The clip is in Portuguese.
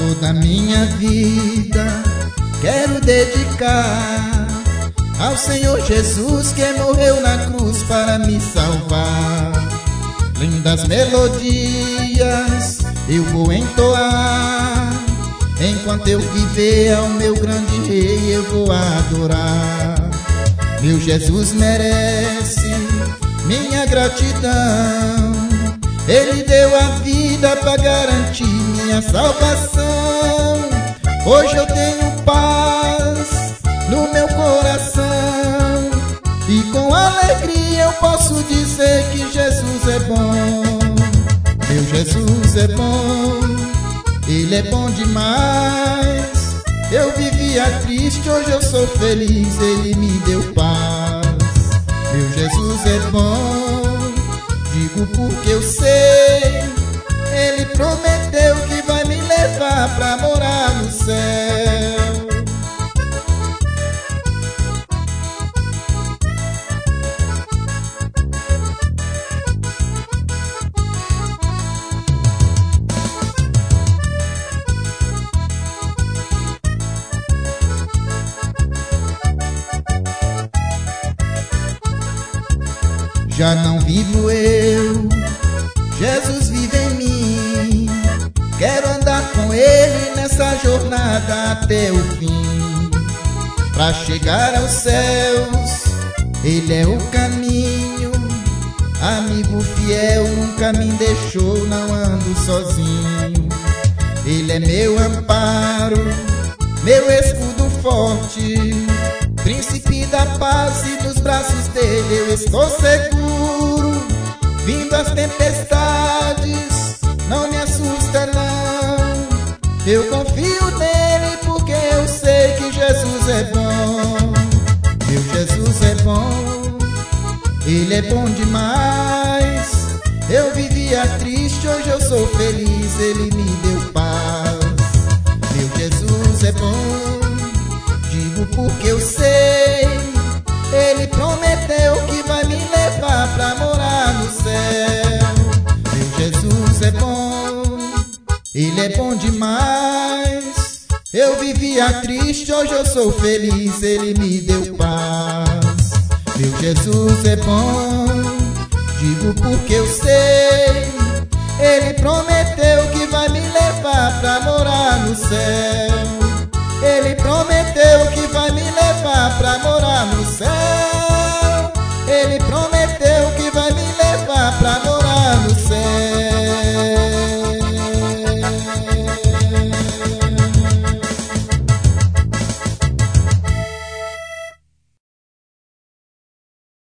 Toda minha vida quero dedicar ao Senhor Jesus, que morreu na cruz para me salvar. Lindas melodias eu vou entoar, enquanto eu viver ao meu grande Rei eu vou adorar. Meu Jesus merece minha gratidão, Ele deu a vida para garantir minha salvação. Hoje eu tenho paz no meu coração, e com alegria eu posso dizer que Jesus é bom. Meu Jesus é bom, Ele é bom demais. Eu vivia triste, hoje eu sou feliz, Ele me deu paz. Meu Jesus é bom, digo porque eu sei, Ele prometeu que vai me levar pra morar no céu. Já não vivo eu, Jesus vive em mim. Quero andar com Ele nessa jornada até o fim. Pra chegar aos céus, Ele é o caminho. Amigo fiel, nunca me deixou, não ando sozinho. Ele é meu amparo, meu escudo forte, príncipe da paz, e nos braços dele eu estou seguro. Vindo as tempestades, não me assusta não. Eu confio nele porque eu sei que Jesus é bom. Meu Jesus é bom, Ele é bom demais. Eu vivia triste, hoje eu sou feliz, Ele me deu paz. Meu Jesus é bom, digo porque eu sei, Ele prometeu que vai me levar pra morar no céu. Meu Jesus é bom, Ele é bom demais. Eu vivia triste, hoje eu sou feliz, Ele me deu paz. Meu Jesus é bom, digo porque eu sei, Ele prometeu que vai me levar pra morar no céu.